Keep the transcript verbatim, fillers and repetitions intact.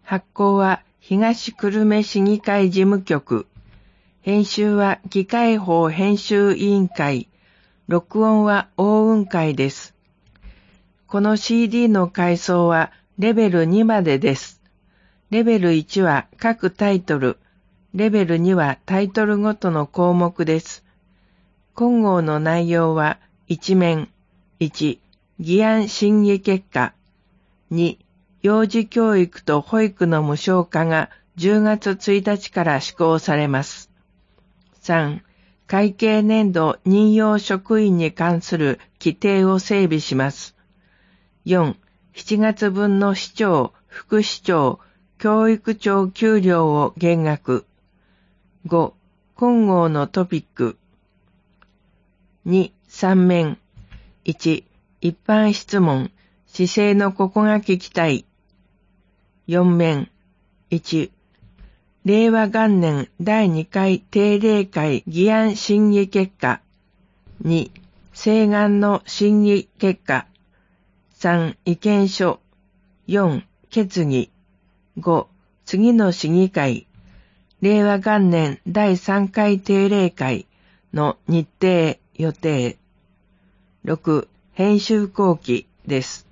発行は東久留米市議会事務局。編集は議会法編集委員会。録音は大雲会です。この シーディー の階層はレベルにまでです。レベルいちは各タイトル。レベルにはタイトルごとの項目です。今号の内容は、いち面、いち、議案審議結果、に、幼児教育と保育の無償化がじゅうがつついたちから施行されます。さん、会計年度任用職員に関する規定を整備します。よん、しちがつぶんの市長、副市長、教育長給料を減額。ご、今号のトピック。に、さん面。いち、一般質問、市政のここが聞きたい。よん面。いち、令和元年だいにかい定例会議案審議結果。に、請願の審議結果。さん、意見書。よん、決議。ご、次の市議会。令和元年だいさんかい定例会の日程予定。ろく、編集後期です。